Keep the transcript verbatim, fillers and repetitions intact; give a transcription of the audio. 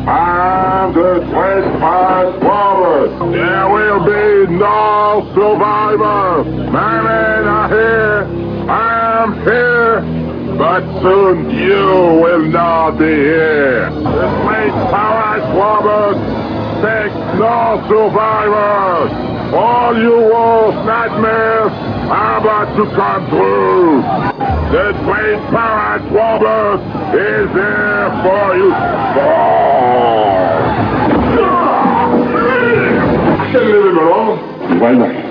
I'm the twenty-five Swabbers. There will be no survivors. My men are here. I am here. But soon you will not be here. The great power Swabbers take no survivors. All your worst nightmares are about to come true. The great power Swabbers is here for you. I can't leave him alone. Why not?